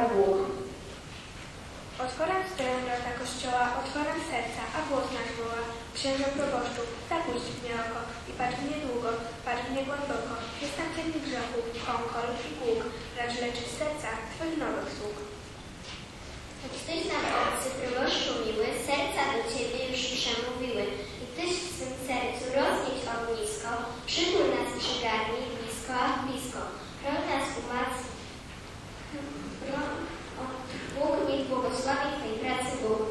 Bóg. Otworam stoję wrota kościoła, otworam serca, a głos nasz woła. Księże proboszczu, zapuść w mnie oko i patrz w mnie długo, patrz w mnie głęboko. Jestem cennik grzechu, kąkol i głóg, racz leczyć serca Twoich nowych sług. Choć Tyś nam obcy, proboszczu miły, serca do Ciebie już przemówiły. I Tyś w swym sercu roznieść ognisko, przytul nas przygarnij blisko, a blisko. Chroń nas umacnij. Bóg niech błogosławi w tej pracy Bóg.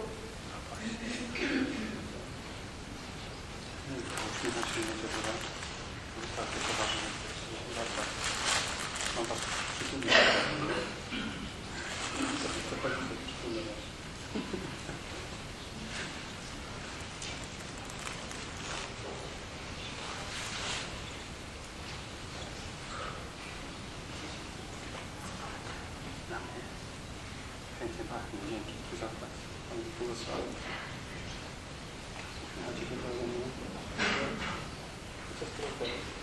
Chętnie pachnie, dzięki, tu zapłać. Pan błogosławi. A Ciebie to nie? Co z tego?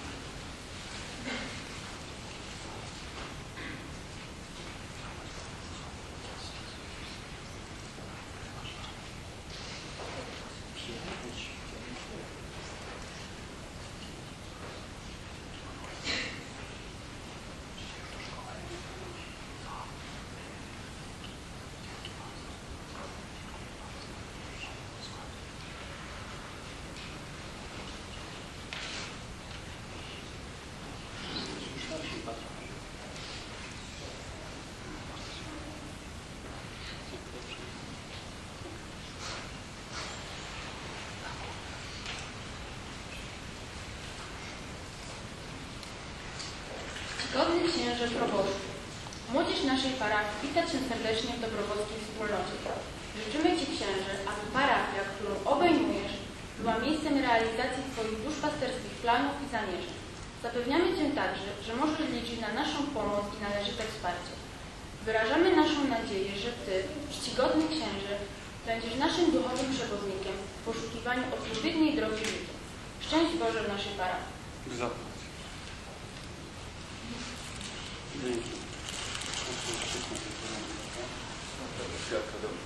Czcigodny księże proboszczu, młodzież naszej parafii wita Cię serdecznie w dobrowolskiej wspólnocie. Życzymy Ci, księże, aby parafia, którą obejmujesz, była miejscem realizacji Twoich duszpasterskich planów i zamierzeń. Zapewniamy Cię także, że możesz liczyć na naszą pomoc i należyte wsparcie. Wyrażamy naszą nadzieję, że Ty, czcigodny księże, będziesz naszym duchowym przewodnikiem w poszukiwaniu odpowiedniej drogi życia. Szczęść Boże w naszej parafii. Zapłać. Dzięki. Świadka dobrze.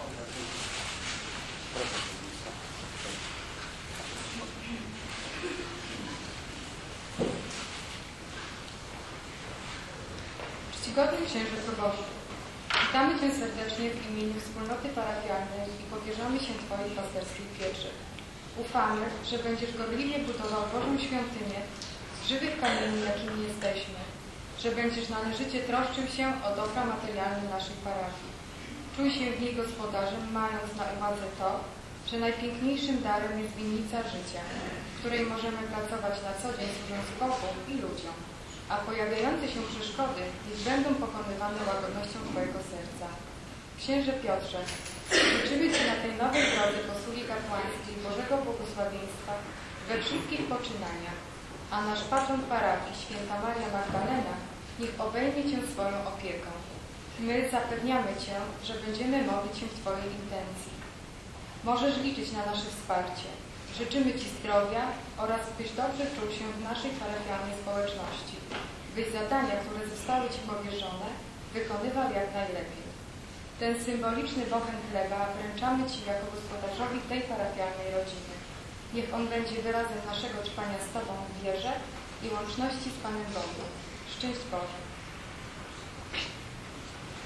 Czcigodny księże proboszczu, witamy Cię serdecznie w imieniu wspólnoty parafialnej i powierzamy się Twojej pasterskiej pieczy. Ufamy, że będziesz gorliwie budował Bożą świątynię z żywych kamieni, jakimi jesteśmy, że będziesz należycie troszczył się o dobra materialne naszej parafii. Czuj się w niej gospodarzem, mając na uwadze to, że najpiękniejszym darem jest winnica życia, w której możemy pracować na co dzień, służąc Bogu i ludziom, a pojawiające się przeszkody niech będą pokonywane łagodnością Twojego serca. Księże Piotrze, życzymy Ci na tej nowej drodze posługi kapłańskiej Bożego błogosławieństwa we wszystkich poczynaniach, a nasz patron parafii, święta Maria Magdalena, niech obejmie Cię swoją opieką. My zapewniamy Cię, że będziemy modlić się w Twojej intencji. Możesz liczyć na nasze wsparcie. Życzymy Ci zdrowia oraz byś dobrze czuł się w naszej parafialnej społeczności, byś zadania, które zostały Ci powierzone, wykonywał jak najlepiej. Ten symboliczny bochen chleba wręczamy Ci jako gospodarzowi tej parafialnej rodziny. Niech on będzie wyrazem naszego trwania z Tobą w wierze i łączności z Panem Bogiem. Szczęść Boże.